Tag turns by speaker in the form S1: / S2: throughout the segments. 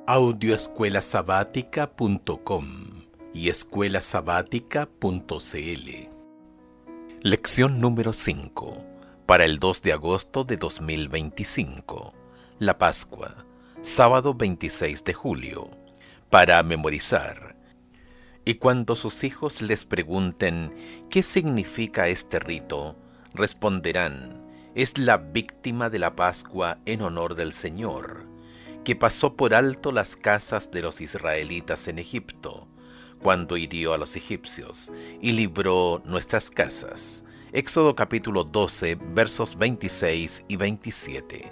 S1: Audioescuelasabática.com y escuelasabática.cl. Lección número 5, para el 2 de agosto de 2025, la Pascua, sábado 26 de julio, para memorizar. Y cuando sus hijos les pregunten qué significa este rito, responderán: es la víctima de la Pascua en honor del Señor, que pasó por alto las casas de los israelitas en Egipto, cuando hirió a los egipcios y libró nuestras casas. Éxodo capítulo 12, versos 26 y 27.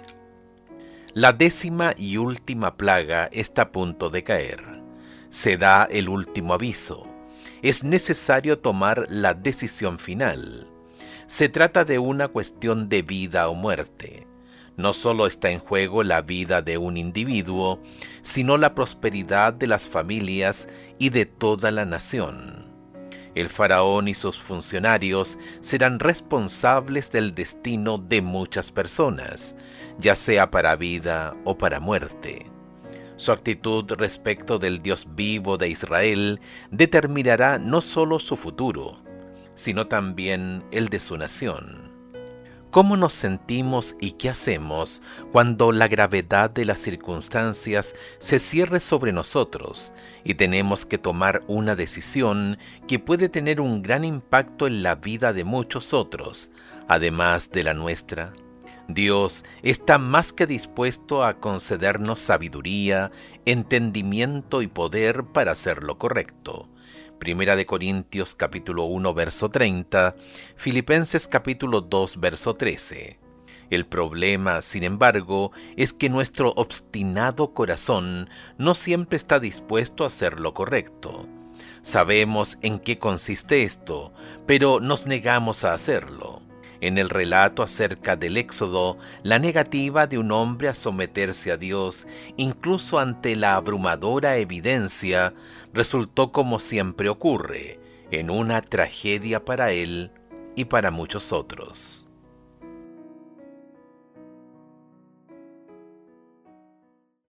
S1: La 10ª y última plaga está a punto de caer. Se da el último aviso. Es necesario tomar la decisión final. Se trata de una cuestión de vida o muerte. No solo está en juego la vida de un individuo, sino la prosperidad de las familias y de toda la nación. El faraón y sus funcionarios serán responsables del destino de muchas personas, ya sea para vida o para muerte. Su actitud respecto del Dios vivo de Israel determinará no solo su futuro, sino también el de su nación. ¿Cómo nos sentimos y qué hacemos cuando la gravedad de las circunstancias se cierre sobre nosotros y tenemos que tomar una decisión que puede tener un gran impacto en la vida de muchos otros, además de la nuestra? Dios está más que dispuesto a concedernos sabiduría, entendimiento y poder para hacer lo correcto. Primera de Corintios capítulo 1 verso 30, Filipenses capítulo 2 verso 13. El problema, sin embargo, es que nuestro obstinado corazón no siempre está dispuesto a hacer lo correcto. Sabemos en qué consiste esto, pero nos negamos a hacerlo. En el relato acerca del Éxodo, la negativa de un hombre a someterse a Dios, incluso ante la abrumadora evidencia, resultó, como siempre ocurre, en una tragedia para él y para muchos otros.